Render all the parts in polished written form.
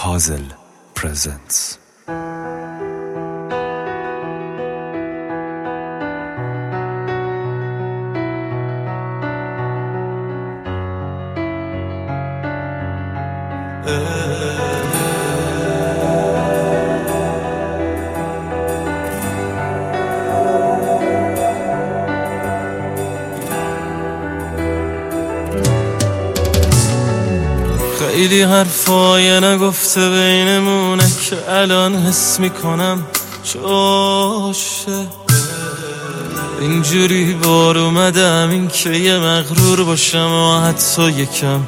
Hazel presents. خیلی حرفای نگفته بینمونه که الان حس میکنم جاشه. اینجوری بار اومدم این که یه مغرور باشم و حتی یکم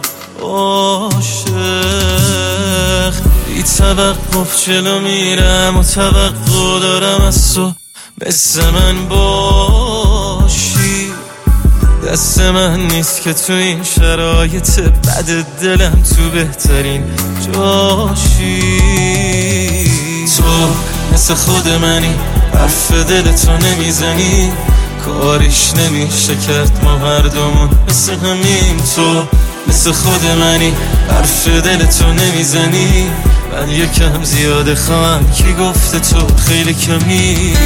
عاشق. بی توقف جلو میرم و توقع دارم از تو مثل من باشی. دست من نیست که تو این شرایط بد دلم تو بهترین جاشی. تو مثل خود منی، حرف دلتو نمیزنی، کاریش نمیشه کرد ما هر دومون مثل همین. تو مثل خود منی، حرف دلتو نمیزنی، من یکم زیاده خواهم کی گفته تو خیلی کمی.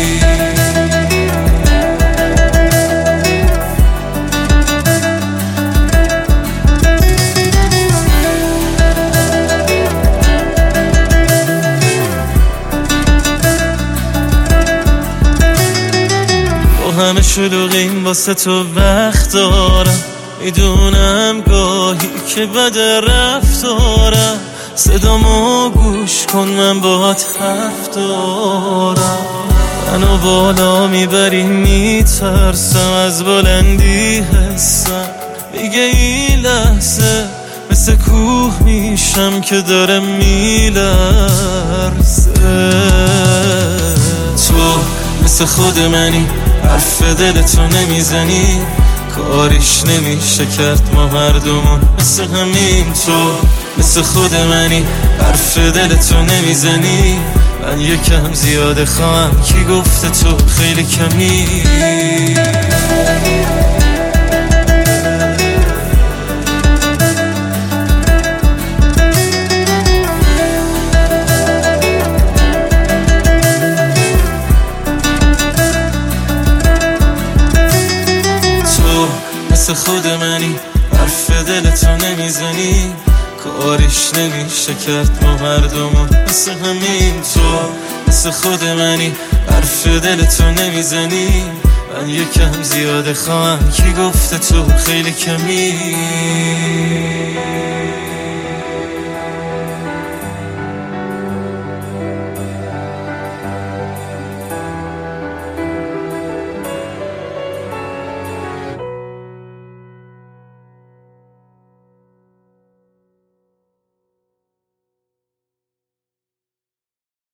همه شلوغیم واسه تو وقت دارم، میدونم گاهی که بد رفتارم. صدامو گوش کن من باهات حرف دارم. منو بالا میبری میترسم از بلندی حسم، میگه این لحظه مثل کوه میشم که داره میلرزه. تو مثل خود منی، حرف دلتو نمیزنی، کاریش نمیشه کرد ما هر دومون مثل همین. تو مثل خود منی، حرف دلتو نمیزنی، من یکم زیاده خواهم کی گفته تو خیلی کمی. مثل خود منی، حرف دلتو نمیزنی، کاریش نمیشه کرد ما هر دومون مثل همین. تو مثل خود منی، حرف دلتو نمیزنی، من یکم زیاده خواهم کی گفته تو خیلی کمی.